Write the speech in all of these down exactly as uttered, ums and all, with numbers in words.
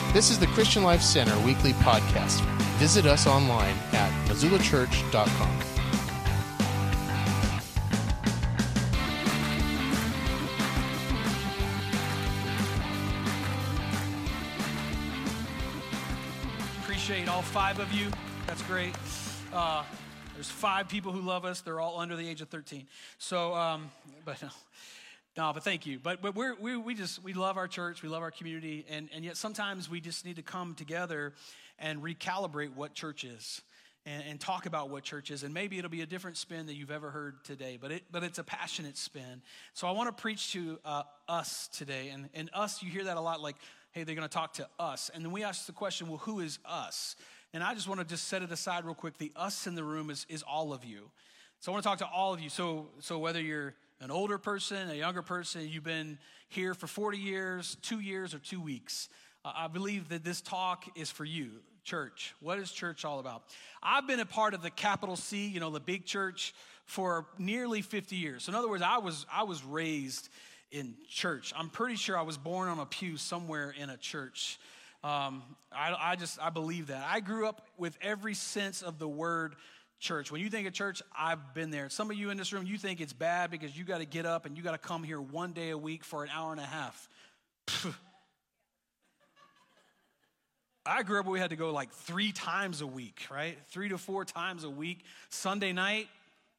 This is the Christian Life Center weekly podcast. Visit us online at missoula church dot com. Appreciate all five of you. That's great. Uh, there's five people who love us. They're all under the age of thirteen. So, um, but no, no, but thank you. But but we're, we we just we love our church. We love our community, and and yet sometimes we just need to come together and recalibrate what church is, and, and talk about what church is. And maybe it'll be a different spin that you've ever heard today. But it but it's a passionate spin. So I want to preach to uh, us today, and and us. You hear that a lot, like, hey, they're going to talk to us. And then we ask the question, well, who is us? And I just want to just set it aside real quick. The us in the room is, is all of you. So I want to talk to all of you. So, so whether you're an older person, a younger person, you've been here for forty years, two years, or two weeks, uh, I believe that this talk is for you. Church. What is church all about? I've been a part of the capital C, you know, the big church, for nearly fifty years. So in other words, I was I was raised in church. I'm pretty sure I was born on a pew somewhere in a church. Um, I, I just, I believe that. I grew up with every sense of the word church. When you think of church, I've been there. Some of you in this room, you think it's bad because you got to get up and you got to come here one day a week for an hour and a half. I grew up where we had to go like three times a week, right? Three to four times a week. Sunday night,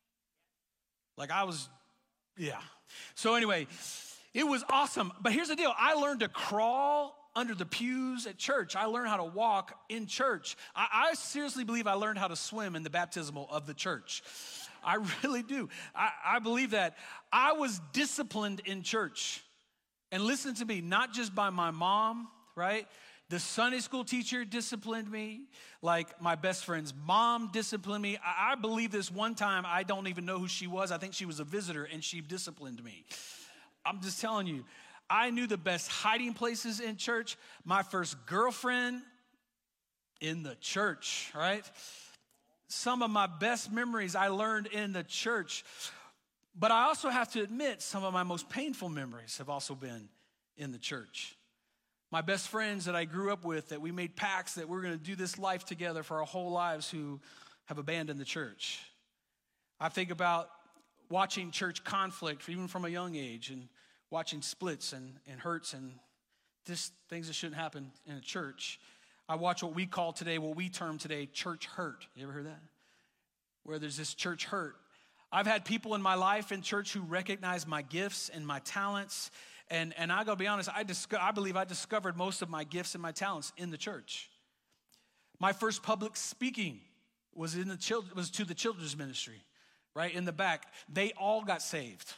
like I was, yeah. So anyway, it was awesome. But here's the deal. I learned to crawl under the pews at church. I learned how to walk in church. I, I seriously believe I learned how to swim in the baptismal of the church. I really do. I, I believe that. I was disciplined in church. And listen to me, not just by my mom, right? The Sunday school teacher disciplined me. Like my best friend's mom disciplined me. I, I believe this one time, I don't even know who she was. I think she was a visitor and she disciplined me. I'm just telling you, I knew the best hiding places in church. My first girlfriend in the church, right? Some of my best memories I learned in the church. But I also have to admit, some of my most painful memories have also been in the church. My best friends that I grew up with, that we made pacts that we're going to do this life together for our whole lives, who have abandoned the church. I think about watching church conflict, even from a young age, and watching splits and, and hurts and just things that shouldn't happen in a church. I watch what we call today, what we term today, church hurt. You ever heard that? Where there's this church hurt. I've had people in my life in church who recognize my gifts and my talents. And, and I gotta be honest, I, disco- I believe I discovered most of my gifts and my talents in the church. My first public speaking was in the children, was to the children's ministry, right in the back. They all got saved.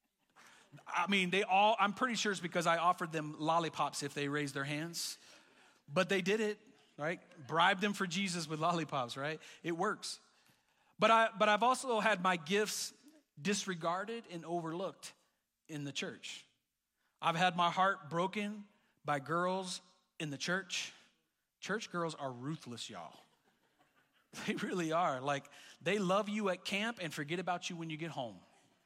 I mean, they all, I'm pretty sure it's because I offered them lollipops if they raised their hands. But they did it, right? Bribed them for Jesus with lollipops, right? It works. But, I, but I've also had my gifts disregarded and overlooked in the church. I've had my heart broken by girls in the church. Church girls are ruthless, y'all. They really are. Like, they love you at camp and forget about you when you get home.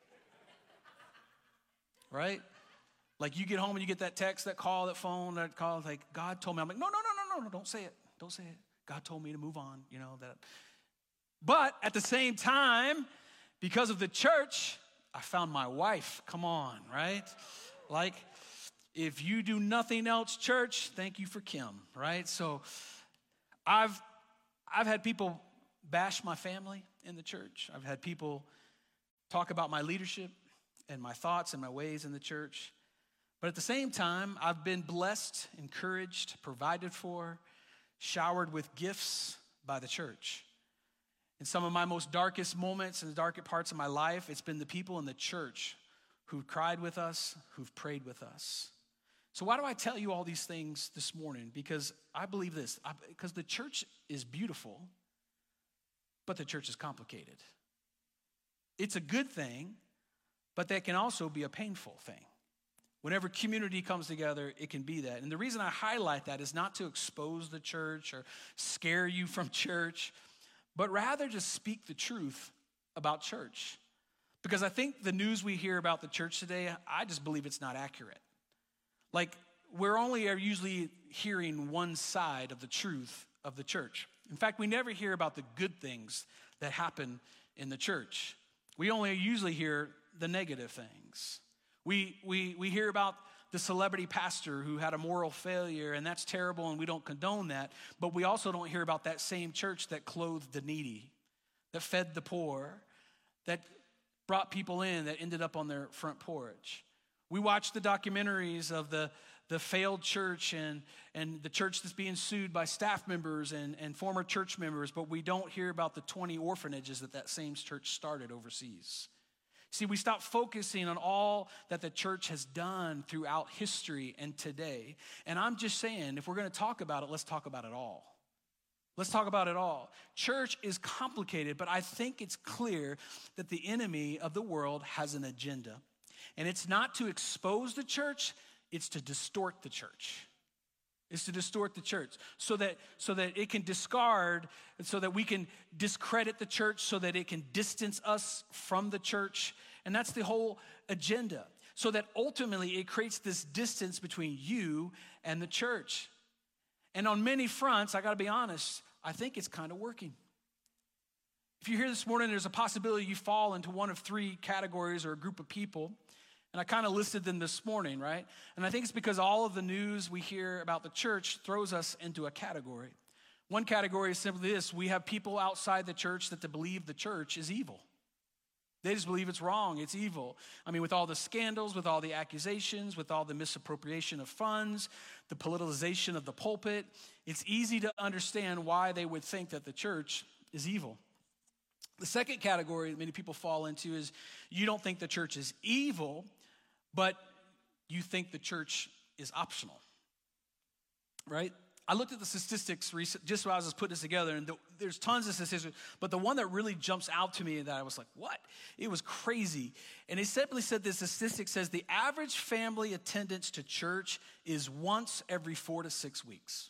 Right? Like, you get home and you get that text, that call, that phone, that call, like, God told me. I'm like, no, no, no, no, no, no, don't say it. Don't say it. God told me to move on, you know, that. But at the same time, because of the church, I found my wife. Come on, right? Like, if you do nothing else, church, thank you for Kim, right? So I've I've had people bash my family in the church. I've had people talk about my leadership and my thoughts and my ways in the church. But at the same time, I've been blessed, encouraged, provided for, showered with gifts by the church. In some of my most darkest moments and the darkest parts of my life, it's been the people in the church who've cried with us, who've prayed with us. So why do I tell you all these things this morning? Because I believe this, I, because the church is beautiful, but the church is complicated. It's a good thing, but that can also be a painful thing. Whenever community comes together, it can be that. And the reason I highlight that is not to expose the church or scare you from church, but rather to speak the truth about church. Because I think the news we hear about the church today, I just believe it's not accurate. Like, we're only are usually hearing one side of the truth of the church. In fact, we never hear about the good things that happen in the church. We only usually hear the negative things. We, we, we hear about the celebrity pastor who had a moral failure, and that's terrible, and we don't condone that. But we also don't hear about that same church that clothed the needy, that fed the poor, that brought people in that ended up on their front porch. We watch the documentaries of the, the failed church and, and the church that's being sued by staff members and, and former church members, but we don't hear about the twenty orphanages that that same church started overseas. See, we stop focusing on all that the church has done throughout history and today. And I'm just saying, if we're going to talk about it, let's talk about it all. Let's talk about it all. Church is complicated, but I think it's clear that the enemy of the world has an agenda. And it's not to expose the church, it's to distort the church. It's to distort the church so that, so that it can discard, so that we can discredit the church, so that it can distance us from the church. And that's the whole agenda. So that ultimately it creates this distance between you and the church. And on many fronts, I gotta be honest, I think it's kind of working. If you're here this morning, there's a possibility you fall into one of three categories or a group of people. And I kind of listed them this morning, right? And I think it's because all of the news we hear about the church throws us into a category. One category is simply this: we have people outside the church that believe the church is evil. They just believe it's wrong, it's evil. I mean, with all the scandals, with all the accusations, with all the misappropriation of funds, the politicization of the pulpit, it's easy to understand why they would think that the church is evil. The second category that many people fall into is you don't think the church is evil, but you think the church is optional, right? I looked at the statistics recent, just while I was just putting this together, and the, there's tons of statistics, but the one that really jumps out to me that I was like, what? It was crazy. And it simply said this statistic says the average family attendance to church is once every four to six weeks.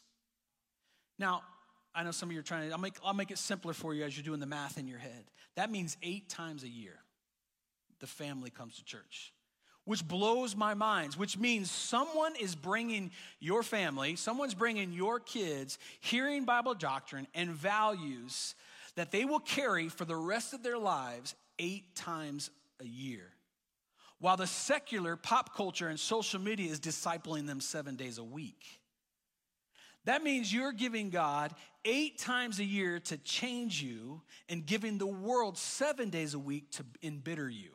Now, I know some of you are trying to, I'll make, I'll make it simpler for you as you're doing the math in your head. That means eight times a year the family comes to church, which blows my mind, which means someone is bringing your family, someone's bringing your kids, hearing Bible doctrine and values that they will carry for the rest of their lives eight times a year. While the secular pop culture and social media is discipling them seven days a week. That means you're giving God eight times a year to change you and giving the world seven days a week to embitter you.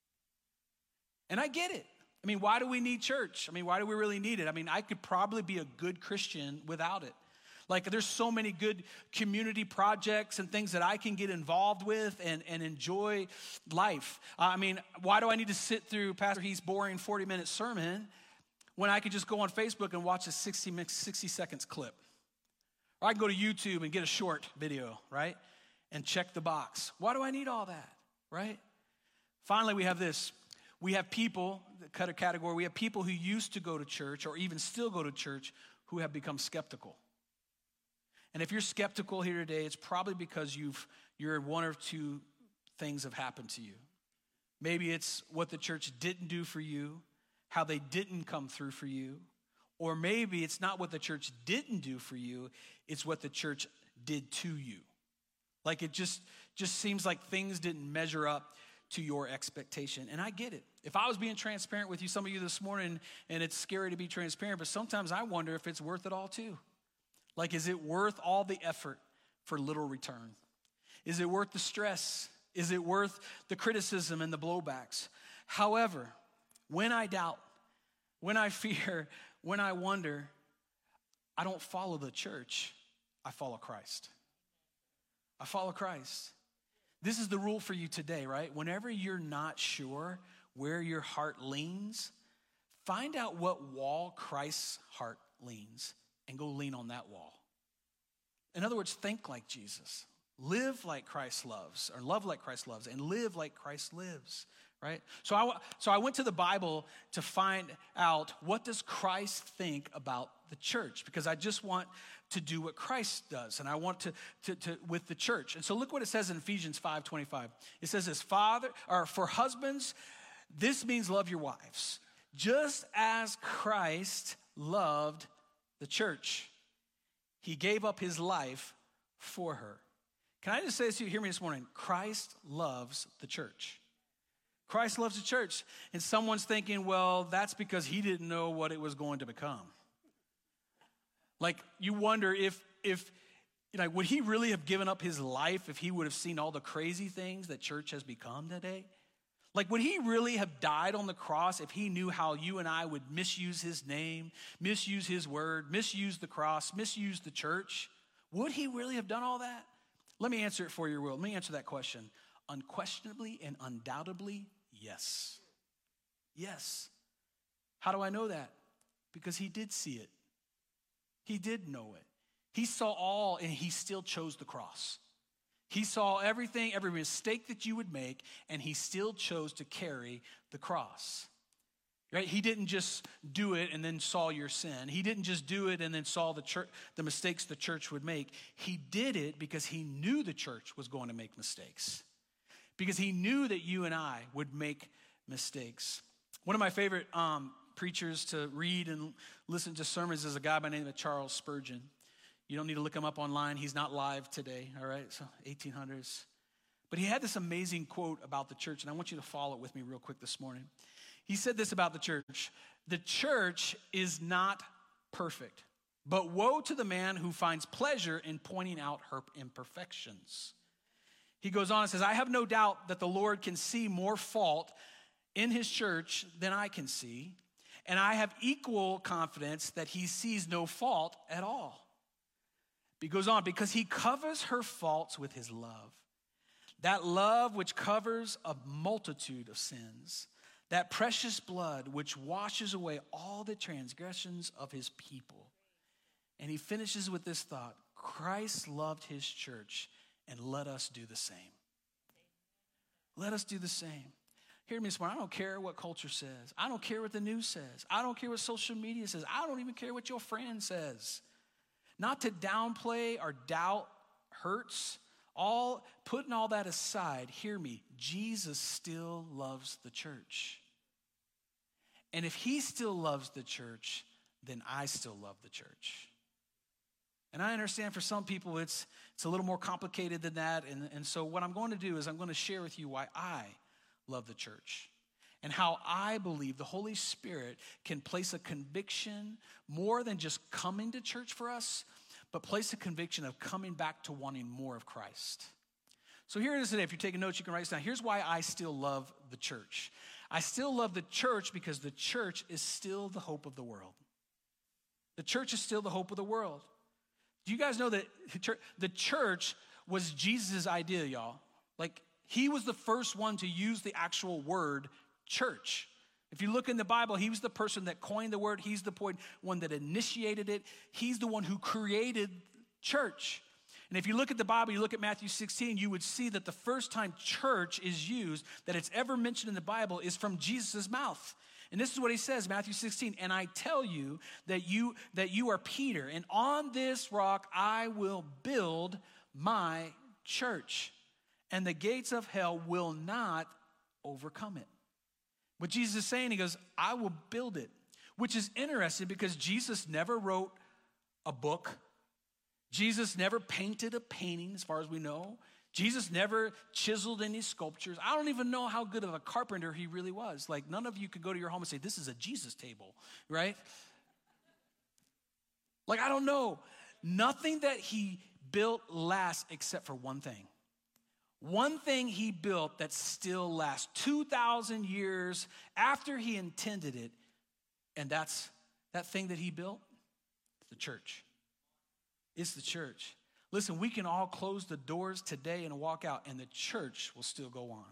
And I get it. I mean, why do we need church? I mean, why do we really need it? I mean, I could probably be a good Christian without it. Like, there's so many good community projects and things that I can get involved with and, and enjoy life. Uh, I mean, why do I need to sit through Pastor Heath's boring forty-minute sermon when I could just go on Facebook and watch a sixty, sixty seconds clip? Or I can go to YouTube and get a short video, right? And check the box. Why do I need all that, right? Finally, we have this. We have people, cut a category, we have people who used to go to church or even still go to church who have become skeptical. And if you're skeptical here today, it's probably because you've, you're one or two things have happened to you. Maybe it's what the church didn't do for you, how they didn't come through for you, or maybe it's not what the church didn't do for you, it's what the church did to you. Like it just, just seems like things didn't measure up to your expectation. And I get it. If I was being transparent with you, some of you this morning, and it's scary to be transparent, but sometimes I wonder if it's worth it all too. Like, is it worth all the effort for little return? Is it worth the stress? Is it worth the criticism and the blowbacks? However, when I doubt, when I fear, when I wonder, I don't follow the church, I follow Christ. I follow Christ. This is the rule for you today, right? Whenever you're not sure where your heart leans, find out what wall Christ's heart leans and go lean on that wall. In other words, think like Jesus. Live like Christ loves, or love like Christ loves, and live like Christ lives, right? So I, so I went to the Bible to find out, what does Christ think about the church? Because I just want to do what Christ does, and I want to, to, to with the church. And so look what it says in Ephesians five twenty-five. It says this, Father, or for husbands, this means love your wives, just as Christ loved the church. He gave up his life for her. Can I just say this to you? Hear me this morning. Christ loves the church. Christ loves the church. And someone's thinking, well, that's because he didn't know what it was going to become. Like, you wonder if, if you know, would he really have given up his life if he would have seen all the crazy things that church has become today? Like, would he really have died on the cross if he knew how you and I would misuse his name, misuse his word, misuse the cross, misuse the church? Would he really have done all that? Let me answer it for you, Will. Let me answer that question. Unquestionably and undoubtedly, yes. Yes. How do I know that? Because he did see it. He did know it. He saw all, and he still chose the cross. He saw everything, every mistake that you would make, and he still chose to carry the cross. Right? He didn't just do it and then saw your sin. He didn't just do it and then saw the church, the mistakes the church would make. He did it because he knew the church was going to make mistakes. Because he knew that you and I would make mistakes. One of my favorite um, preachers to read and listen to sermons is a guy by the name of Charles Spurgeon. You don't need to look him up online. He's not live today, all right? So eighteen hundreds. But he had this amazing quote about the church, and I want you to follow it with me real quick this morning. He said this about the church. The church is not perfect, but woe to the man who finds pleasure in pointing out her imperfections. He goes on and says, I have no doubt that the Lord can see more fault in his church than I can see, and I have equal confidence that he sees no fault at all. He goes on, because he covers her faults with his love. That love which covers a multitude of sins. That precious blood which washes away all the transgressions of his people. And he finishes with this thought, Christ loved his church, and let us do the same. Let us do the same. Hear me this morning. I don't care what culture says. I don't care what the news says. I don't care what social media says. I don't even care what your friend says. Not to downplay or doubt hurts. All putting all that aside, hear me, Jesus still loves the church. And if he still loves the church, then I still love the church. And I understand for some people it's, it's a little more complicated than that. And, and so what I'm going to do is I'm going to share with you why I love the church. And how I believe the Holy Spirit can place a conviction more than just coming to church for us, but place a conviction of coming back to wanting more of Christ. So here it is today. If you're taking notes, you can write this down. Here's why I still love the church. I still love the church because the church is still the hope of the world. The church is still the hope of the world. Do you guys know that the church was Jesus' idea, y'all? Like, he was the first one to use the actual word church. If you look in the Bible, he was the person that coined the word. He's the one that initiated it. He's the one who created church. And if you look at the Bible, you look at Matthew sixteen, you would see that the first time church is used, that it's ever mentioned in the Bible, is from Jesus' mouth. And this is what he says, Matthew sixteen, and I tell you that you that you are Peter, and on this rock I will build my church, and the gates of hell will not overcome it. What Jesus is saying, he goes, I will build it, which is interesting because Jesus never wrote a book. Jesus never painted a painting, as far as we know. Jesus never chiseled any sculptures. I don't even know how good of a carpenter he really was. Like, none of you could go to your home and say, this is a Jesus table, right? Like, I don't know. Nothing that he built lasts except for one thing. One thing he built that still lasts two thousand years after he intended it, and that's that thing that he built, the church. It's the church. Listen, we can all close the doors today and walk out, and the church will still go on.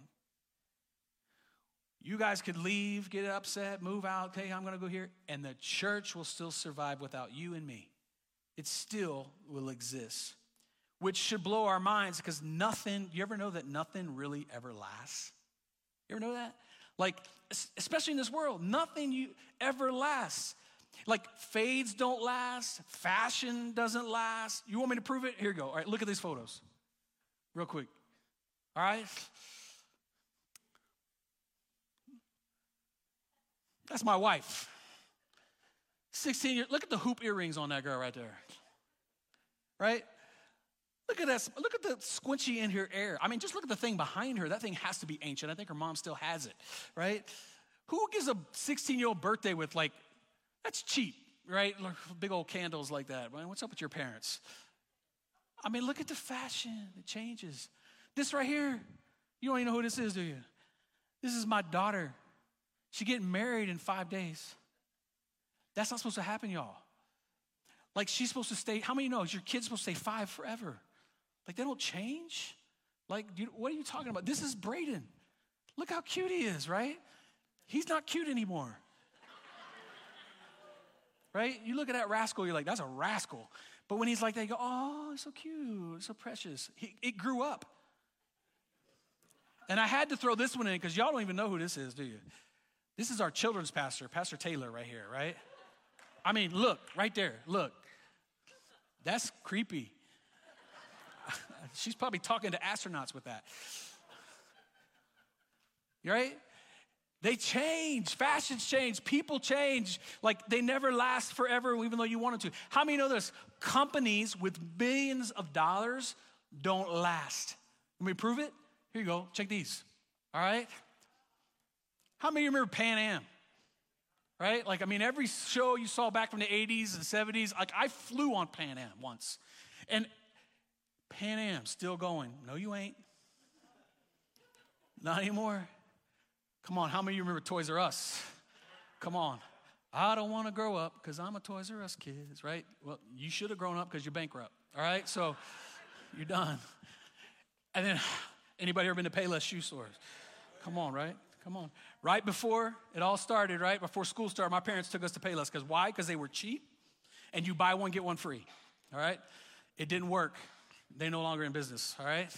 You guys could leave, get upset, move out, okay, I'm going to go here, and the church will still survive without you and me. It still will exist. Which should blow our minds because nothing, you ever know that nothing really ever lasts? You ever know that? Like, especially in this world, nothing you ever lasts. Like, fades don't last, fashion doesn't last. You want me to prove it? Here you go. All right, look at these photos real quick. All right? That's my wife. sixteen years, look at the hoop earrings on that girl right there. Right? Look at that, look at the squinchy in her hair. I mean, just look at the thing behind her. That thing has to be ancient. I think her mom still has it, right? Who gives a sixteen-year-old birthday with like, that's cheap, right? Big old candles like that. What's up with your parents? I mean, look at the fashion. It changes. This right here, you don't even know who this is, do you? This is my daughter. She's getting married in five days. That's not supposed to happen, y'all. Like, she's supposed to stay, how many know your kid's supposed to stay five forever? Like, they don't change? Like, you, what are you talking about? This is Braden. Look how cute he is, right? He's not cute anymore. Right? You look at that rascal, you're like, that's a rascal. But when he's like that, you go, oh, it's so cute, it's so precious. He, it grew up. And I had to throw this one in because y'all don't even know who this is, do you? This is our children's pastor, Pastor Taylor right here, right? I mean, look, right there, look. That's creepy. She's probably talking to astronauts with that. You right? They change. Fashions change. People change. Like, they never last forever, even though you wanted to. How many know this? Companies with billions of dollars don't last. Let me prove it. Here you go. Check these. All right? How many of you remember Pan Am? Right? Like, I mean, every show you saw back from the eighties and seventies, like, I flew on Pan Am once. And Pan Am still going. No, you ain't. Not anymore. Come on, how many of you remember Toys R Us? Come on. I don't want to grow up because I'm a Toys R Us kid, right? Well, you should have grown up because you're bankrupt, all right? So you're done. And then, anybody ever been to Payless shoe stores? Come on, right? Come on. Right before it all started, right? Before school started, my parents took us to Payless. Because why? Because they were cheap, and you buy one, get one free, all right? It didn't work. They're no longer in business, all right?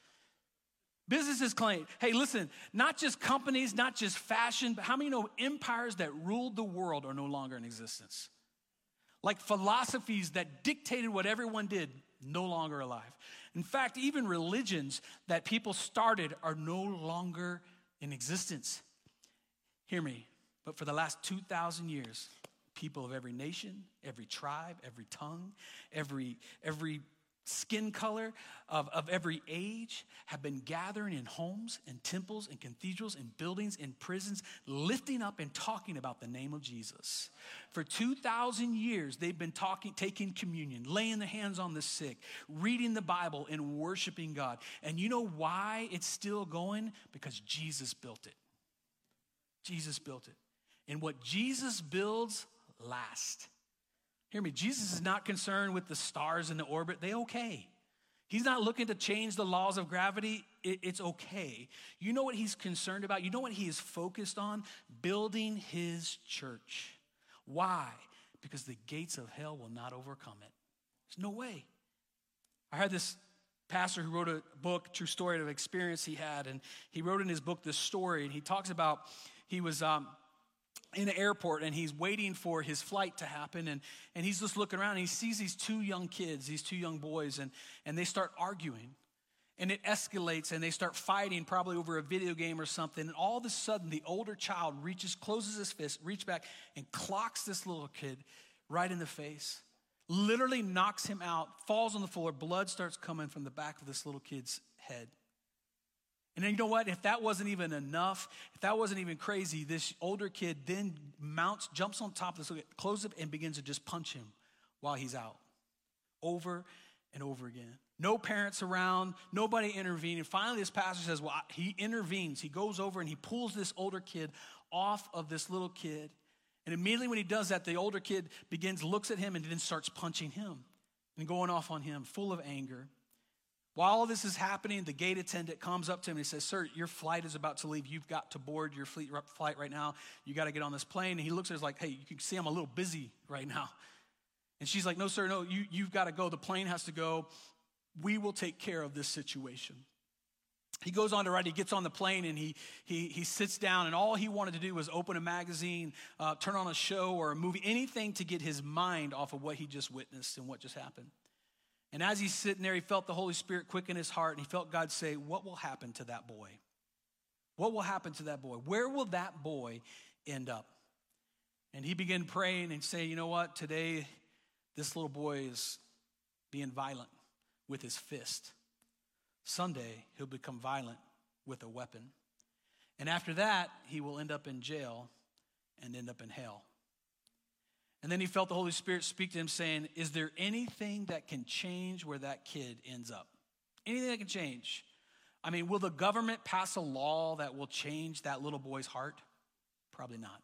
Businesses claim, hey, listen, not just companies, not just fashion, but how many know empires that ruled the world are no longer in existence? Like philosophies that dictated what everyone did, no longer alive. In fact, even religions that people started are no longer in existence. Hear me, but for the last two thousand years, people of every nation, every tribe, every tongue, every, every skin color of, of every age have been gathering in homes and temples and cathedrals and buildings and prisons, lifting up and talking about the name of Jesus. For two thousand years, they've been talking, taking communion, laying their hands on the sick, reading the Bible, and worshiping God. And you know why it's still going? Because Jesus built it. Jesus built it. And what Jesus builds lasts. Hear me, Jesus is not concerned with the stars in the orbit. They okay. He's not looking to change the laws of gravity. It, it's okay. You know what he's concerned about? You know what he is focused on? Building his church. Why? Because the gates of hell will not overcome it. There's no way. I heard this pastor who wrote a book, true story of experience he had, and he wrote in his book this story, and he talks about he was um, in an airport, and he's waiting for his flight to happen, and, and he's just looking around, and he sees these two young kids, these two young boys, and, and they start arguing, and it escalates, and they start fighting probably over a video game or something, and all of a sudden, the older child reaches, closes his fist, reaches back, and clocks this little kid right in the face, literally knocks him out, falls on the floor, blood starts coming from the back of this little kid's head. And then you know what? If that wasn't even enough, if that wasn't even crazy, this older kid then mounts, jumps on top of this, closes it, and begins to just punch him while he's out. Over and over again. No parents around, nobody intervening. Finally, this pastor says, well, he intervenes. He goes over and he pulls this older kid off of this little kid. And immediately when he does that, the older kid begins, looks at him, and then starts punching him and going off on him, full of anger. While all this is happening, the gate attendant comes up to him and he says, sir, your flight is about to leave. You've got to board your flight right now. You got to get on this plane. And he looks at her like, hey, you can see I'm a little busy right now. And she's like, no, sir, no, you, you've got to go. The plane has to go. We will take care of this situation. He goes on to write, he gets on the plane and he he he sits down, and all he wanted to do was open a magazine, uh, turn on a show or a movie, anything to get his mind off of what he just witnessed and what just happened. And as he's sitting there, he felt the Holy Spirit quicken his heart, and he felt God say, what will happen to that boy? What will happen to that boy? Where will that boy end up? And he began praying and saying, you know what, today this little boy is being violent with his fist. Sunday, he'll become violent with a weapon. And after that, he will end up in jail and end up in hell. And then he felt the Holy Spirit speak to him saying, is there anything that can change where that kid ends up? Anything that can change? I mean, will the government pass a law that will change that little boy's heart? Probably not.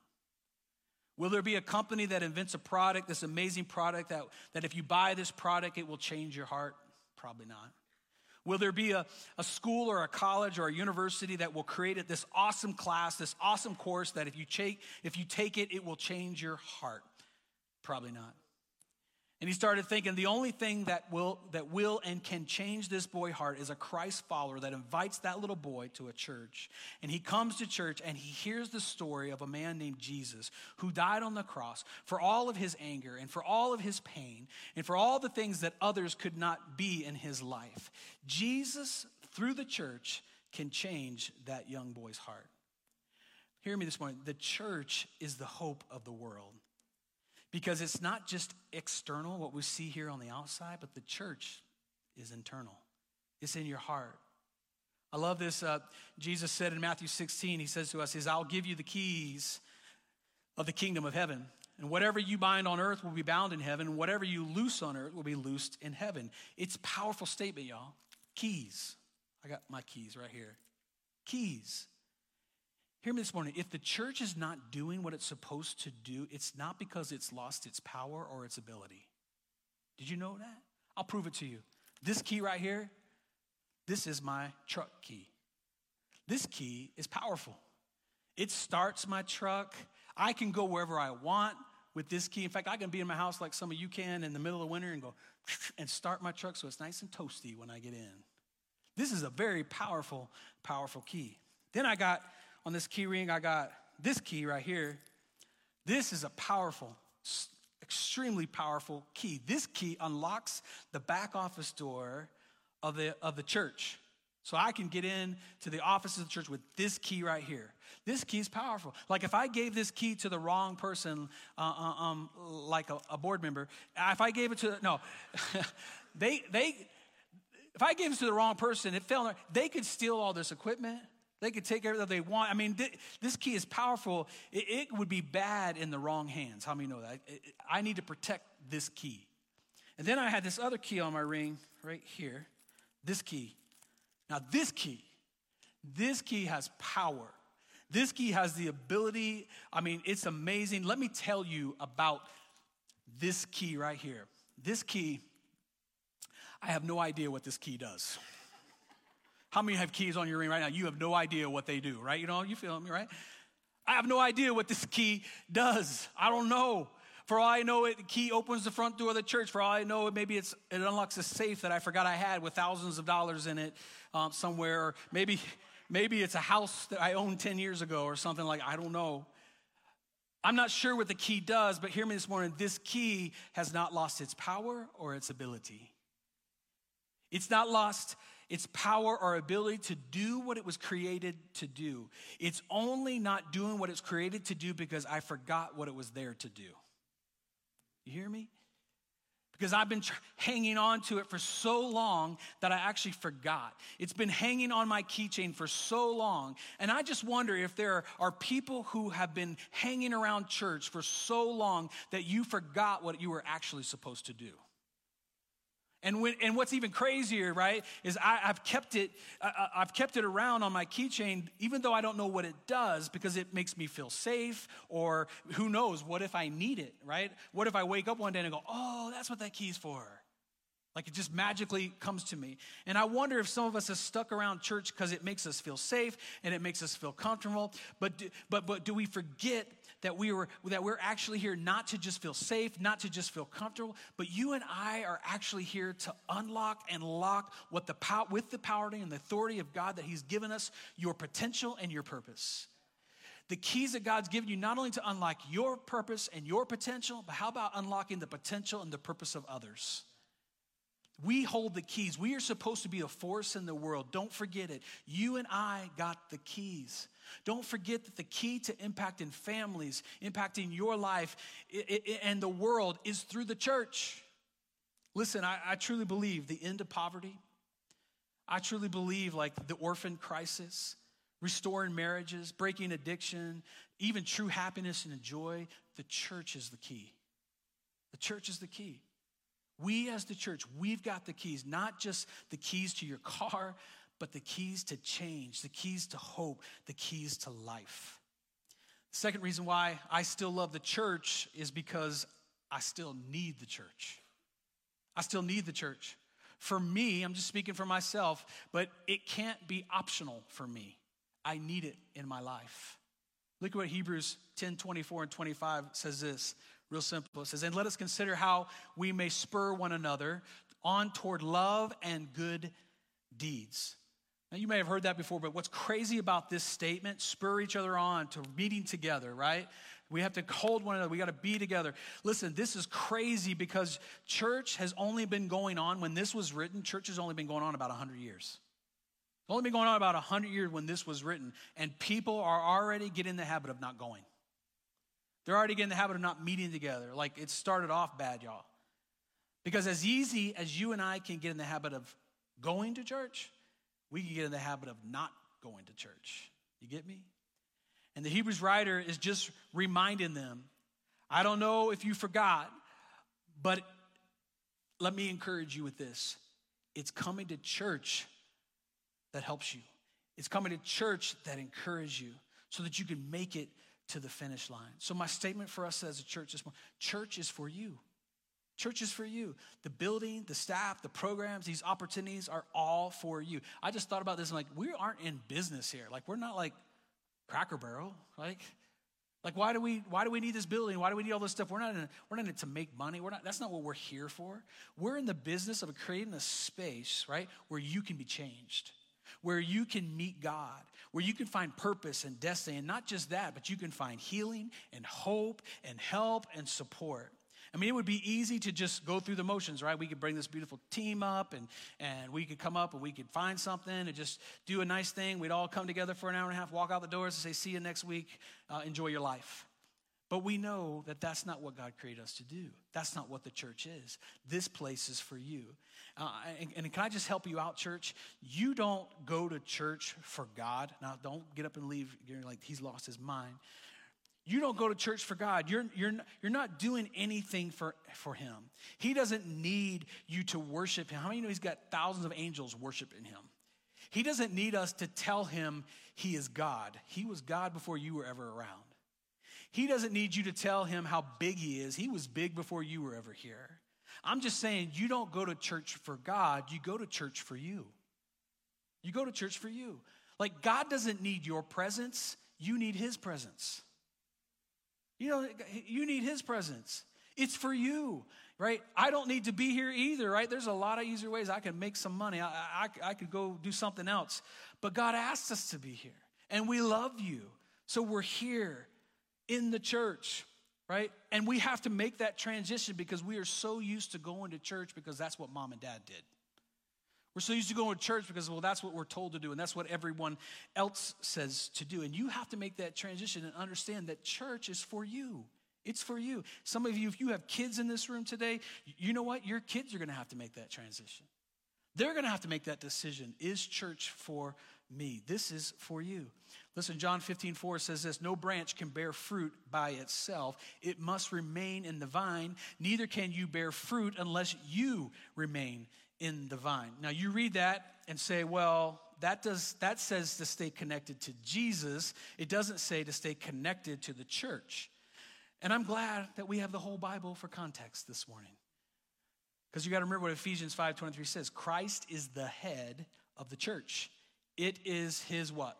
Will there be a company that invents a product, this amazing product, that, that if you buy this product, it will change your heart? Probably not. Will there be a, a school or a college or a university that will create this awesome class, this awesome course that if you take, if you take it, it will change your heart? Probably not. And he started thinking the only thing that will that will and can change this boy's heart is a Christ follower that invites that little boy to a church. And he comes to church and he hears the story of a man named Jesus who died on the cross for all of his anger and for all of his pain and for all the things that others could not be in his life. Jesus, through the church, can change that young boy's heart. Hear me this morning. The church is the hope of the world. Because it's not just external, what we see here on the outside, but the church is internal. It's in your heart. I love this. Uh, Jesus said in Matthew sixteen, he says to us, he says, I'll give you the keys of the kingdom of heaven. And whatever you bind on earth will be bound in heaven. And whatever you loose on earth will be loosed in heaven. It's a powerful statement, y'all. Keys. I got my keys right here. Keys. Hear me this morning. If the church is not doing what it's supposed to do, it's not because it's lost its power or its ability. Did you know that? I'll prove it to you. This key right here, this is my truck key. This key is powerful. It starts my truck. I can go wherever I want with this key. In fact, I can be in my house like some of you can in the middle of the winter and go and start my truck so it's nice and toasty when I get in. This is a very powerful, powerful key. Then I got on this key ring, I got this key right here. This is a powerful, extremely powerful key. This key unlocks the back office door of the, of the church. So I can get in to the office of the church with this key right here. This key is powerful. Like if I gave this key to the wrong person, uh, uh, um, like a, a board member, if I gave it to, no, they, they, if I gave it to the wrong person, it fell, they could steal all this equipment. They could take everything they want. I mean, th- this key is powerful. It, it would be bad in the wrong hands. How many know that? I, I need to protect this key. And then I had this other key on my ring right here. This key. Now this key, this key has power. This key has the ability. I mean, it's amazing. Let me tell you about this key right here. This key, I have no idea what this key does. How many have keys on your ring right now? You have no idea what they do, right? You know, you feel me, right? I have no idea what this key does. I don't know. For all I know, it the key opens the front door of the church. For all I know, maybe it's it unlocks a safe that I forgot I had with thousands of dollars in it um, somewhere. Or maybe, maybe it's a house that I owned ten years ago or something like, I don't know. I'm not sure what the key does, but hear me this morning. This key has not lost its power or its ability. It's not lost its power or ability to do what it was created to do. It's only not doing what it's created to do because I forgot what it was there to do. You hear me? Because I've been tr- hanging on to it for so long that I actually forgot. It's been hanging on my keychain for so long. And I just wonder if there are people who have been hanging around church for so long that you forgot what you were actually supposed to do. And when, and what's even crazier, right, is I, I've kept it. I, I've kept it around on my keychain, even though I don't know what it does, because it makes me feel safe. Or who knows? What if I need it, right? What if I wake up one day and I go, "Oh, that's what that key's for"? Like it just magically comes to me. And I wonder if some of us are stuck around church because it makes us feel safe and it makes us feel comfortable. But do, but but do we forget that we were that we're actually here not to just feel safe, not to just feel comfortable, but you and I are actually here to unlock and lock what the power with the power and the authority of God that He's given us, your potential and your purpose. The keys that God's given you not only to unlock your purpose and your potential, but how about unlocking the potential and the purpose of others? We hold the keys. We are supposed to be a force in the world. Don't forget it. You and I got the keys. Don't forget that the key to impacting families, impacting your life and the world is through the church. Listen, I, I truly believe the end of poverty. I truly believe like the orphan crisis, restoring marriages, breaking addiction, even true happiness and joy. The church is the key. The church is the key. We as the church, we've got the keys, not just the keys to your car, but the keys to change, the keys to hope, the keys to life. The second reason why I still love the church is because I still need the church. I still need the church. For me, I'm just speaking for myself, but it can't be optional for me. I need it in my life. Look at what Hebrews ten, twenty-four and twenty-five says this, real simple. It says, and let us consider how we may spur one another on toward love and good deeds. Now, you may have heard that before, but what's crazy about this statement, spur each other on to meeting together, right? We have to hold one another. We got to be together. Listen, this is crazy because church has only been going on, when this was written, church has only been going on about one hundred years. It's only been going on about one hundred years when this was written, and people are already getting in the habit of not going. They're already getting in the habit of not meeting together. Like, it started off bad, y'all. Because as easy as you and I can get in the habit of going to church, we can get in the habit of not going to church. You get me? And the Hebrews writer is just reminding them, I don't know if you forgot, but let me encourage you with this. It's coming to church that helps you. It's coming to church that encourages you so that you can make it to the finish line. So my statement for us as a church this morning, church is for you. Church is for you. The building, the staff, the programs, these opportunities are all for you. I just thought about this and like, we aren't in business here. Like, we're not like Cracker Barrel. Like, like why do we why do we need this building? Why do we need all this stuff? We're not in it, we're not in it to make money. We're not, that's not what we're here for. We're in the business of creating a space, right, where you can be changed, where you can meet God, where you can find purpose and destiny. And not just that, but you can find healing and hope and help and support. I mean, it would be easy to just go through the motions, right? We could bring this beautiful team up and, and we could come up and we could find something and just do a nice thing. We'd all come together for an hour and a half, walk out the doors and say, see you next week, uh, enjoy your life. But we know that that's not what God created us to do. That's not what the church is. This place is for you. Uh, and, and can I just help you out, church? You don't go to church for God. Now, don't get up and leave. You're like, he's lost his mind. You don't go to church for God. You're, you're, you're not doing anything for, for him. He doesn't need you to worship him. How many of you know he's got thousands of angels worshiping him? He doesn't need us to tell him he is God. He was God before you were ever around. He doesn't need you to tell him how big he is. He was big before you were ever here. I'm just saying, you don't go to church for God. You go to church for you. You go to church for you. Like, God doesn't need your presence. You need his presence. You know, you need his presence. It's for you, right? I don't need to be here either, right? There's a lot of easier ways I can make some money. I, I, I could go do something else. But God asked us to be here, and we love you. So we're here in the church, right? And we have to make that transition because we are so used to going to church because that's what mom and dad did. We're so used to going to church because, well, that's what we're told to do, and that's what everyone else says to do. And you have to make that transition and understand that church is for you. It's for you. Some of you, if you have kids in this room today, you know what? Your kids are going to have to make that transition. They're going to have to make that decision. Is church for me? This is for you. Listen, John fifteen four says this, no branch can bear fruit by itself. It must remain in the vine. Neither can you bear fruit unless you remain in the vine. Now you read that and say, well, that does that says to stay connected to Jesus. It doesn't say to stay connected to the church. And I'm glad that we have the whole Bible for context this morning. Because you got to remember what Ephesians five twenty-three says. Christ is the head of the church. It is his what?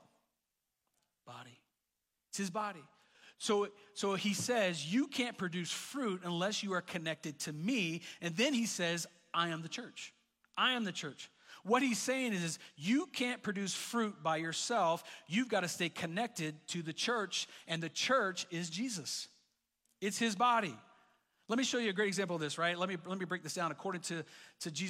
Body. It's his body. So, so he says, you can't produce fruit unless you are connected to me. And then he says, I am the church. I am the church. What he's saying is, is you can't produce fruit by yourself. You've got to stay connected to the church, and the church is Jesus. It's his body. Let me show you a great example of this, right? Let me, let me break this down. According to, to Jesus'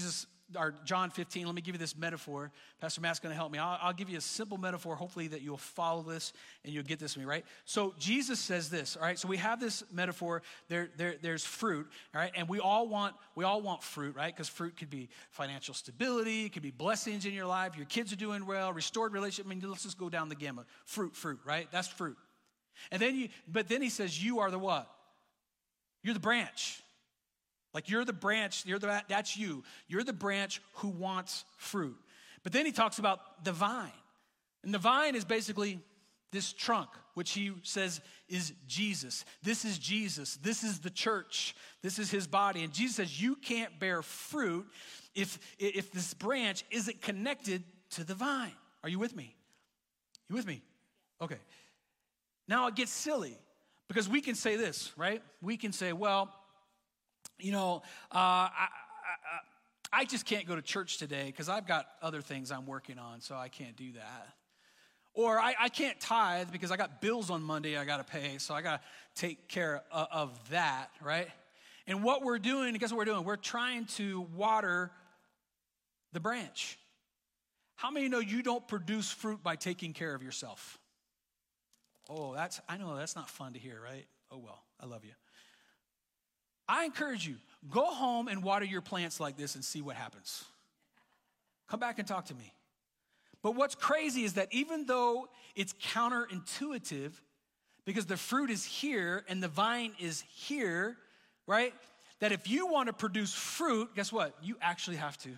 or John fifteen. Let me give you this metaphor. Pastor Matt's going to help me. I'll, I'll give you a simple metaphor, hopefully that you'll follow this and you'll get this with me, right? So Jesus says this, all right? So we have this metaphor. There, there, there's fruit, all right? And we all want, we all want fruit, right? Because fruit could be financial stability, it could be blessings in your life, your kids are doing well, restored relationship. I mean, let's just go down the gamut. Fruit, fruit, right? That's fruit. And then you, but then he says, you are the what? You're the branch. Like you're the branch, you're the, that's you. You're the branch who wants fruit. But then he talks about the vine. And the vine is basically this trunk, which he says is Jesus. This is Jesus. This is the church. This is his body. And Jesus says you can't bear fruit if, if this branch isn't connected to the vine. Are you with me? You with me? Okay. Now it gets silly because we can say this, right? We can say, well, you know, uh, I, I, I just can't go to church today because I've got other things I'm working on, so I can't do that. Or I, I can't tithe because I got bills on Monday I got to pay, so I got to take care of, of that, right? And what we're doing, guess what we're doing? We're trying to water the branch. How many know you don't produce fruit by taking care of yourself? Oh, that's I know that's not fun to hear, right? Oh, well, I love you. I encourage you, go home and water your plants like this and see what happens. Come back and talk to me. But what's crazy is that even though it's counterintuitive, because the fruit is here and the vine is here, right? That if you want to produce fruit, guess what? You actually have to.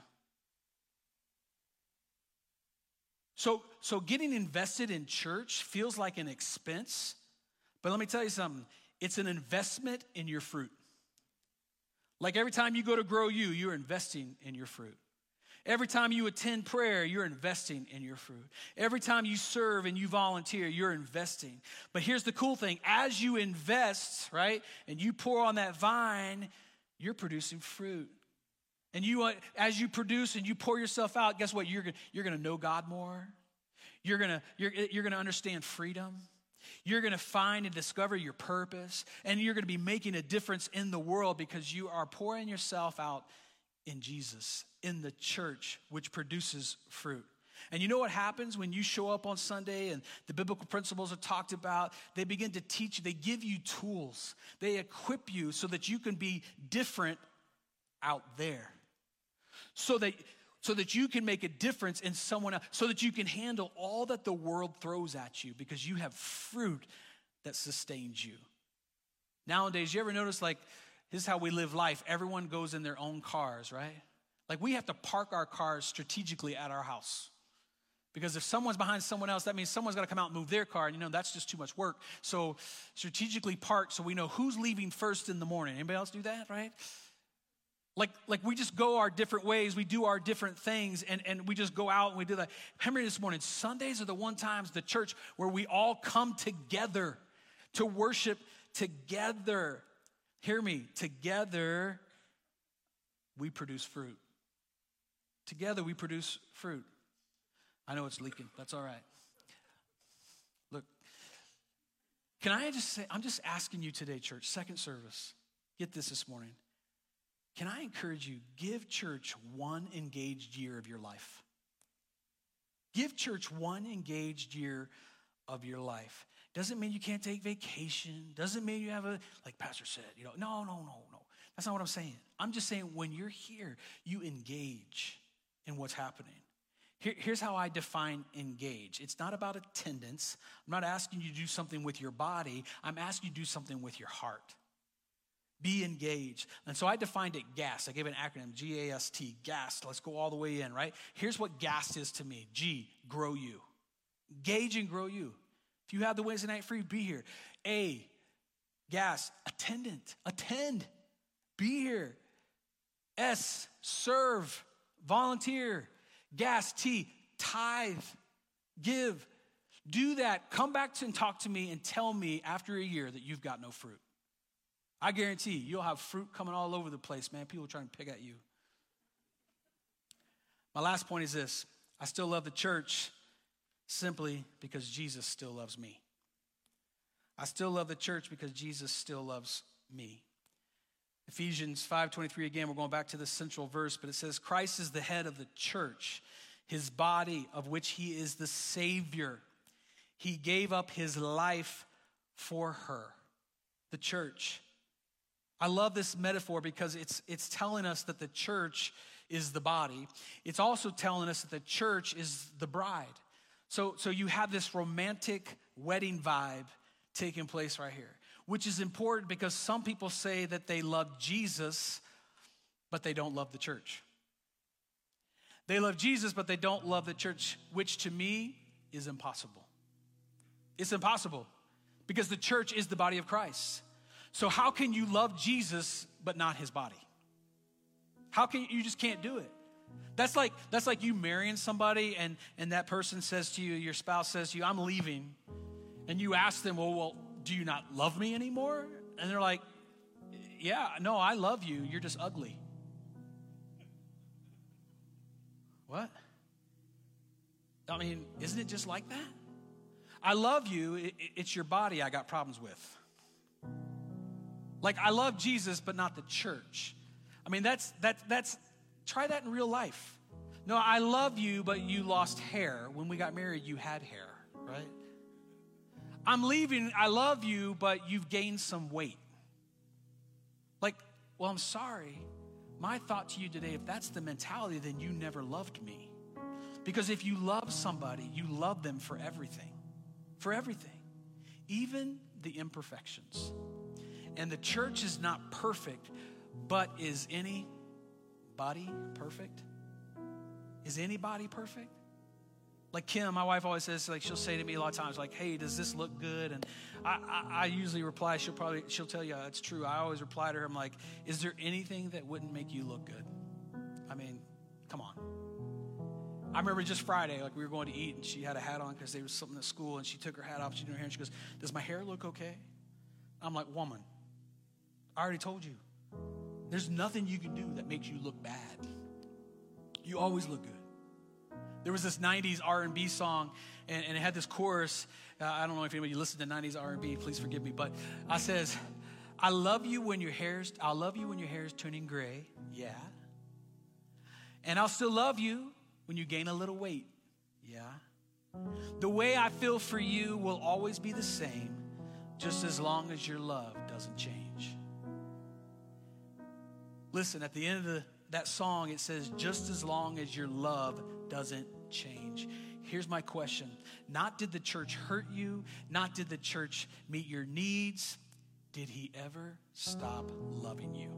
So, so getting invested in church feels like an expense, but let me tell you something. It's an investment in your fruit. Like every time you go to Grow You, you're investing in your fruit. Every time you attend prayer, you're investing in your fruit. Every time you serve and you volunteer, you're investing. But here's the cool thing. As you invest, right, and you pour on that vine, you're producing fruit. And you, as you produce and you pour yourself out, guess what? You're, you're going to know God more. You're going to you're, you're going to understand freedom. You're going to find and discover your purpose, and you're going to be making a difference in the world because you are pouring yourself out in Jesus, in the church, which produces fruit. And you know what happens when you show up on Sunday and the biblical principles are talked about? They begin to teach you. They give you tools. They equip you so that you can be different out there. So that So that you can make a difference in someone else, so that you can handle all that the world throws at you because you have fruit that sustains you. Nowadays, you ever notice, like, this is how we live life. Everyone goes in their own cars, right? Like, we have to park our cars strategically at our house. Because if someone's behind someone else, that means someone's got to come out and move their car, and you know, that's just too much work. So strategically park so we know who's leaving first in the morning. Anybody else do that, right? Like, like we just go our different ways. We do our different things, and, and we just go out and we do that. Remember this morning, Sundays are the one times the church where we all come together to worship together. Hear me, together we produce fruit. Together we produce fruit. I know it's leaking. That's all right. Look, can I just say, I'm just asking you today, church, second service, get this this morning. Can I encourage you, give church one engaged year of your life. Give church one engaged year of your life. Doesn't mean you can't take vacation. Doesn't mean you have a, like Pastor said, you know, no, no, no, no. That's not what I'm saying. I'm just saying when you're here, you engage in what's happening. Here, here's how I define engage. It's not about attendance. I'm not asking you to do something with your body. I'm asking you to do something with your heart. Be engaged. And so I defined it GAST. I gave an acronym, G A S T, GAST. Let's go all the way in, right? Here's what GAST is to me. G, grow you. Engage and grow you. If you have the Wednesday night free, be here. A, GAST, attendant. Attend. Be here. S, serve. Volunteer. GAST, T, tithe. Give. Do that. Come back to and talk to me and tell me after a year that you've got no fruit. I guarantee you, you'll have fruit coming all over the place, man. People trying to pick at you. My last point is this. I still love the church simply because Jesus still loves me. I still love the church because Jesus still loves me. Ephesians five twenty-three, again, we're going back to the central verse, but it says, Christ is the head of the church, his body, of which he is the Savior. He gave up his life for her, the church. I love this metaphor because it's, it's telling us that the church is the body. It's also telling us that the church is the bride. So, so you have this romantic wedding vibe taking place right here, which is important because some people say that they love Jesus, but they don't love the church. They love Jesus, but they don't love the church, which to me is impossible. It's impossible because the church is the body of Christ. So how can you love Jesus but not his body? How can you, you just can't do it? That's like that's like you marrying somebody and, and that person says to you, your spouse says to you, I'm leaving. And you ask them, well, well, do you not love me anymore? And they're like, yeah, no, I love you. You're just ugly. What? I mean, isn't it just like that? I love you. It, it's your body I got problems with. Like, I love Jesus, but not the church. I mean, that's, that's, that's, try that in real life. No, I love you, but you lost hair. When we got married, you had hair, right? I'm leaving, I love you, but you've gained some weight. Like, well, I'm sorry. My thought to you today, if that's the mentality, then you never loved me. Because if you love somebody, you love them for everything. For everything. Even the imperfections. And the church is not perfect, but is anybody perfect? Is anybody perfect? Like Kim, my wife always says, like she'll say to me a lot of times, like, hey, does this look good? And I, I, I usually reply, she'll probably, she'll tell you it's true. I always reply to her, I'm like, is there anything that wouldn't make you look good? I mean, come on. I remember just Friday, like we were going to eat and she had a hat on because there was something at school and she took her hat off, she did her hair and she goes, does my hair look okay? I'm like, woman, I already told you. There's nothing you can do that makes you look bad. You always look good. There was this nineties R and B song, and, and it had this chorus. Uh, I don't know if anybody listened to nineties R and B. Please forgive me, but I says, "I love you when your hair's. I'll love you when your hair's turning gray, yeah. And I'll still love you when you gain a little weight, yeah. The way I feel for you will always be the same, just as long as your love doesn't change." Listen, at the end of the, that song, it says, just as long as your love doesn't change. Here's my question. Not did the church hurt you, not did the church meet your needs, did he ever stop loving you?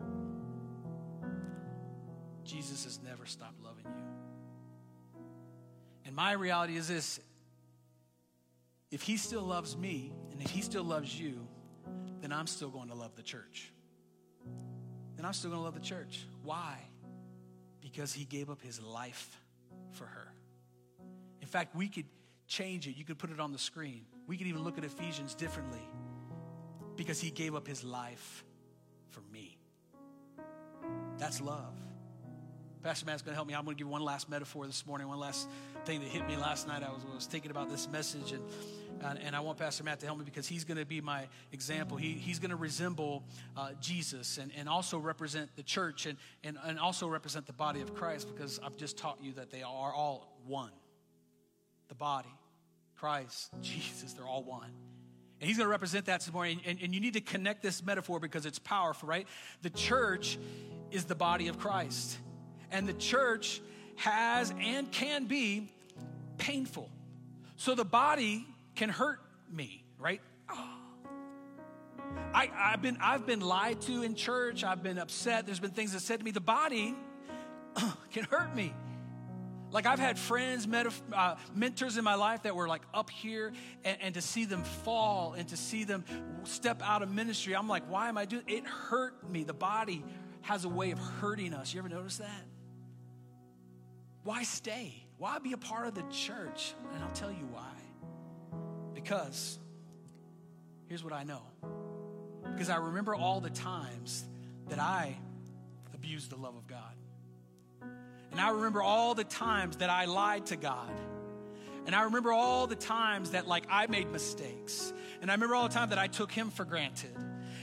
Jesus has never stopped loving you. And my reality is this, if he still loves me, and if he still loves you, then I'm still going to love the church. Then I'm still going to love the church. Why? Because he gave up his life for her. In fact, we could change it. You could put it on the screen. We could even look at Ephesians differently because he gave up his life for me. That's love. Pastor Matt's going to help me. I'm going to give one last metaphor this morning, one last thing that hit me last night. I was, I was thinking about this message, and, and and I want Pastor Matt to help me because he's going to be my example. He He's going to resemble uh, Jesus and, and also represent the church and, and, and also represent the body of Christ, because I've just taught you that they are all one. The body, Christ, Jesus, they're all one. And he's going to represent that this morning. And, and you need to connect this metaphor because it's powerful, right? The church is the body of Christ. And the church has and can be painful. So the body can hurt me, right? Oh. I, I've been I've been lied to in church. I've been upset. There's been things that said to me. The body can hurt me. Like I've had friends, meta, uh, mentors in my life that were like up here, and, and to see them fall and to see them step out of ministry, I'm like, why am I doing it? It hurt me. The body has a way of hurting us. You ever notice that? Why stay? Why be a part of the church? And I'll tell you why. Because here's what I know. Because I remember all the times that I abused the love of God. And I remember all the times that I lied to God. And I remember all the times that like I made mistakes. And I remember all the time that I took him for granted.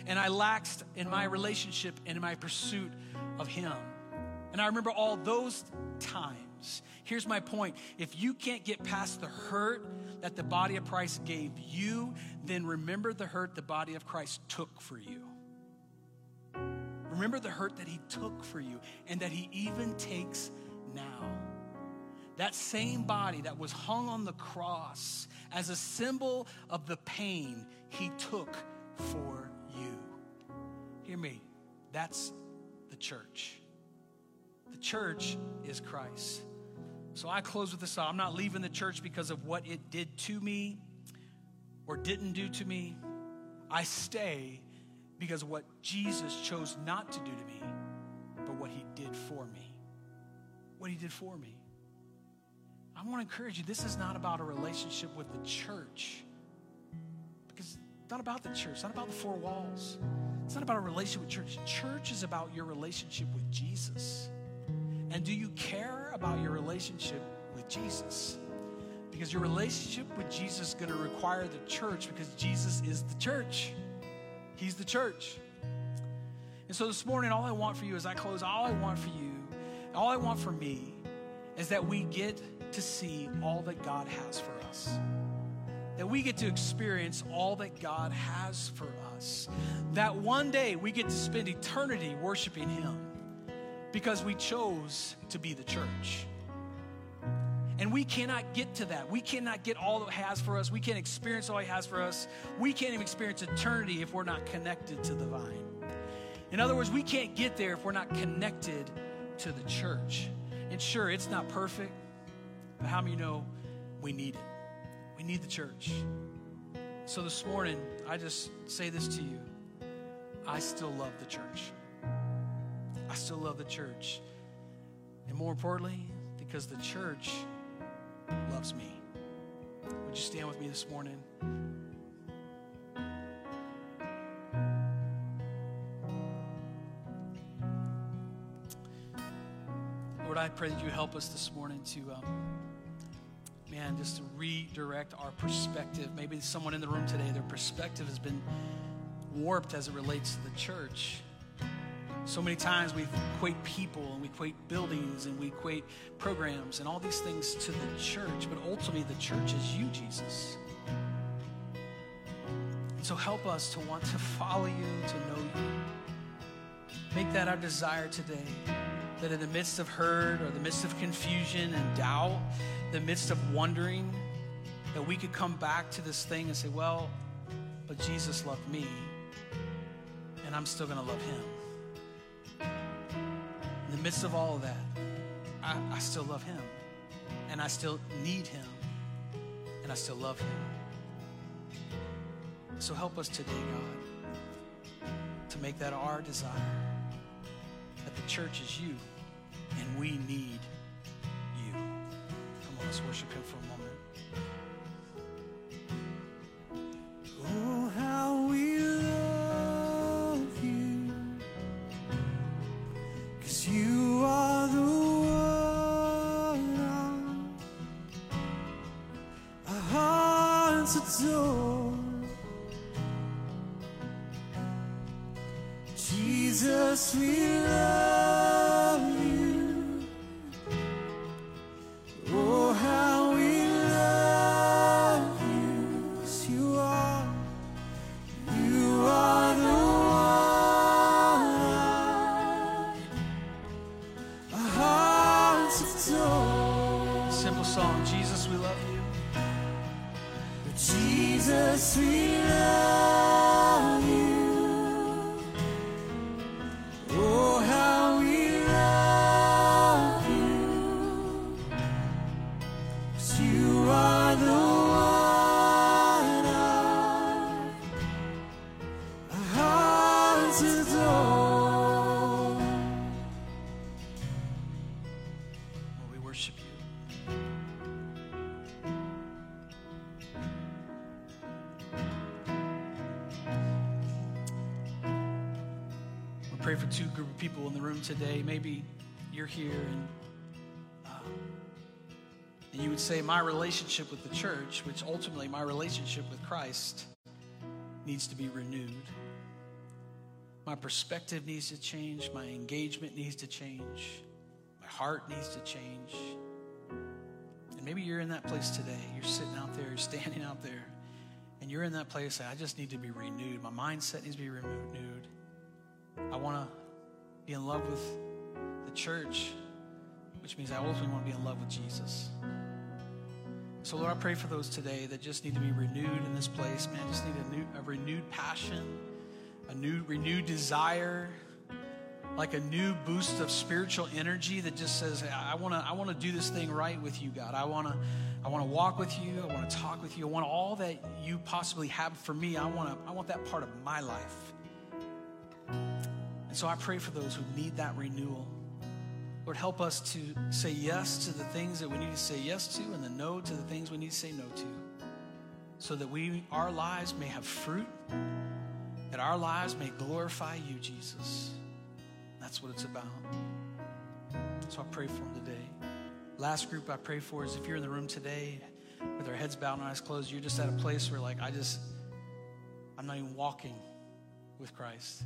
and I laxed in my relationship and in my pursuit of him. And I remember all those times. Here's my point. If you can't get past the hurt that the body of Christ gave you, then remember the hurt the body of Christ took for you. Remember the hurt that he took for you and that he even takes now. That same body that was hung on the cross as a symbol of the pain he took for you. Hear me. That's the church. The church is Christ. So I close with this thought. I'm not leaving the church because of what it did to me or didn't do to me. I stay because of what Jesus chose not to do to me, but what he did for me. What he did for me. I want to encourage you, this is not about a relationship with the church. Because it's not about the church. It's not about the four walls. It's not about a relationship with church. Church is about your relationship with Jesus. And do you care about your relationship with Jesus? Because your relationship with Jesus is going to require the church, because Jesus is the church. He's the church. And so this morning, all I want for you as I close, all I want for you, all I want for me is that we get to see all that God has for us. That we get to experience all that God has for us. That one day we get to spend eternity worshiping him because we chose to be the church. And we cannot get to that. We cannot get all that he has for us. We can't experience all he has for us. We can't even experience eternity if we're not connected to the vine. In other words, we can't get there if we're not connected to the church. And sure, it's not perfect, but how many of you know we need it? We need the church. So this morning, I just say this to you. I still love the church. I still love the church. And more importantly, because the church loves me. Would you stand with me this morning? Lord, I pray that you help us this morning to, um, man, just to redirect our perspective. Maybe someone in the room today, their perspective has been warped as it relates to the church. So many times we equate people and we equate buildings and we equate programs and all these things to the church, but ultimately the church is you, Jesus. And so help us to want to follow you, to know you. Make that our desire today, that in the midst of hurt or the midst of confusion and doubt, the midst of wondering, that we could come back to this thing and say, well, but Jesus loved me, and I'm still going to love him. In the midst of all of that, I, I still love him, and I still need him, and I still love him. So help us today, God, to make that our desire, that the church is you, and we need you. Come on, let's worship him for a moment. Oh, how we love you, 'cause you are the one our hearts adore. Jesus, we love you. Oh, how we love you, 'cause you are, you are the one our hearts adore. Simple song, Jesus, we love you. Jesus, we love you. Oh, how we love you, 'cause you are the one our hearts adore. Oh, we worship you. Pray for two group of people in the room today. Maybe you're here and, uh, and you would say, my relationship with the church, which ultimately my relationship with Christ, needs to be renewed. My perspective needs to change. My engagement needs to change. My heart needs to change. And maybe you're in that place today. You're sitting out there, you're standing out there, and you're in that place. I just need to be renewed. My mindset needs to be renewed. I want to be in love with the church, which means I ultimately want to be in love with Jesus. So, Lord, I pray for those today that just need to be renewed in this place. Man, just need a, new, a renewed passion, a new renewed desire, like a new boost of spiritual energy that just says, hey, I want to I want to do this thing right with you, God. I want to I want to walk with you. I want to talk with you. I want all that you possibly have for me. I want to I want that part of my life. And so I pray for those who need that renewal. Lord, help us to say yes to the things that we need to say yes to and the no to the things we need to say no to, so that we, our lives may have fruit, that our lives may glorify you, Jesus. That's what it's about. So I pray for them today. Last group I pray for is if you're in the room today with our heads bowed and eyes closed, you're just at a place where like, I just, I'm not even walking with Christ.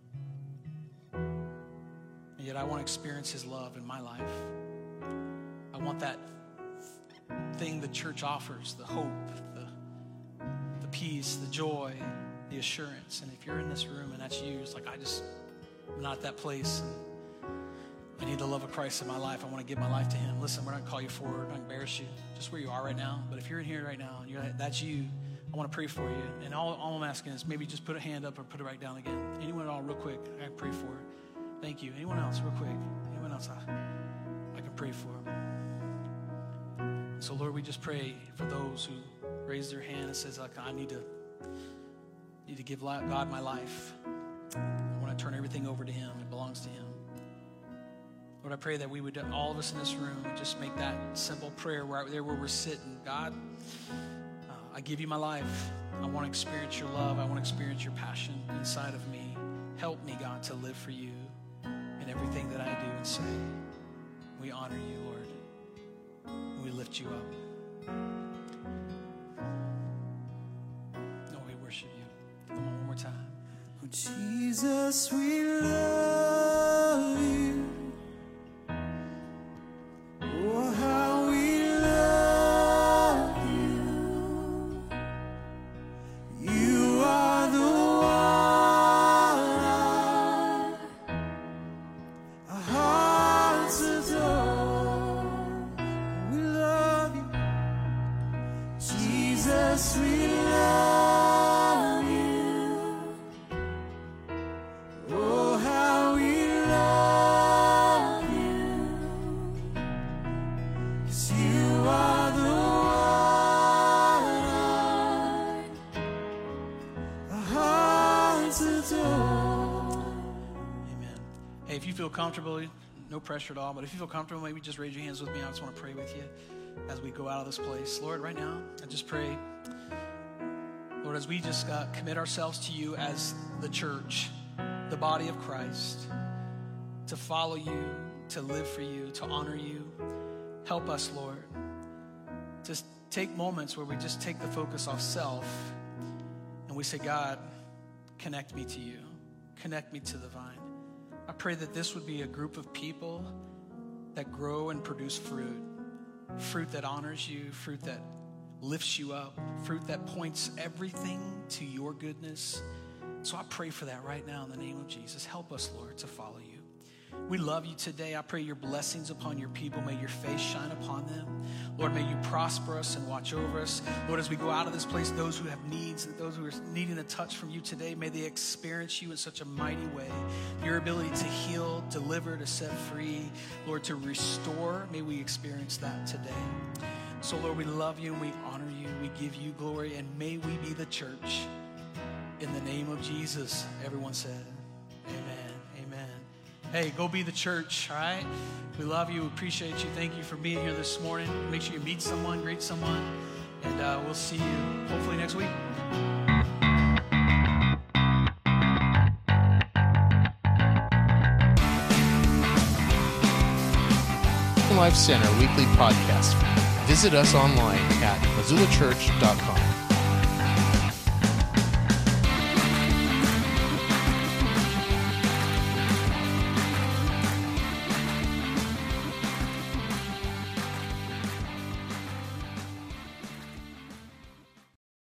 And yet I want to experience his love in my life. I want that thing the church offers, the hope, the, the peace, the joy, the assurance. And if you're in this room and that's you, it's like, I just, I'm not at that place. And I need the love of Christ in my life. I want to give my life to him. Listen, we're not going to call you forward. We're not going to embarrass you. Just where you are right now. But if you're in here right now and you're, that's you, I want to pray for you. And all, all I'm asking is maybe just put a hand up or put it right down again. Anyone at all, real quick, I can pray for it. Thank you. Anyone else, real quick? Anyone else I, I can pray for? So, Lord, we just pray for those who raise their hand and says, like, I need to, need to give God my life. I want to turn everything over to him. It belongs to him. Lord, I pray that we would, all of us in this room, would just make that simple prayer right there where we're sitting. God, uh, I give you my life. I want to experience your love. I want to experience your passion inside of me. Help me, God, to live for you in everything that I do and say. We honor you, Lord. And we lift you up. No, we worship you. Come on, one more time. Oh, Jesus, we love you. Oh, how we love you. You are the one our hearts adore. We love you. Jesus, we love you. Oh, how we love you. 'Cause you are the one our hearts adore. Amen. Hey, if you feel comfortable, no pressure at all, but if you feel comfortable, maybe just raise your hands with me. I just want to pray with you as we go out of this place. Lord, right now, I just pray, Lord, as we just uh, commit ourselves to you as the church, the body of Christ, to follow you, to live for you, to honor you. Help us, Lord. Just take moments where we just take the focus off self and we say, God, connect me to you. Connect me to the vine. I pray that this would be a group of people that grow and produce fruit. Fruit that honors you, fruit that lifts you up, fruit that points everything to your goodness. So I pray for that right now in the name of Jesus. Help us, Lord, to follow you. We love you today. I pray your blessings upon your people. May your face shine upon them. Lord, may you prosper us and watch over us. Lord, as we go out of this place, those who have needs, those who are needing a touch from you today, may they experience you in such a mighty way. Your ability to heal, deliver, to set free, Lord, to restore, may we experience that today. So, Lord, we love you and we honor you. We give you glory, and may we be the church. In the name of Jesus, everyone said, amen, amen. Hey, go be the church, all right? We love you, appreciate you. Thank you for being here this morning. Make sure you meet someone, greet someone, and uh, we'll see you hopefully next week. Life Center weekly podcast. Visit us online at missoula church dot com.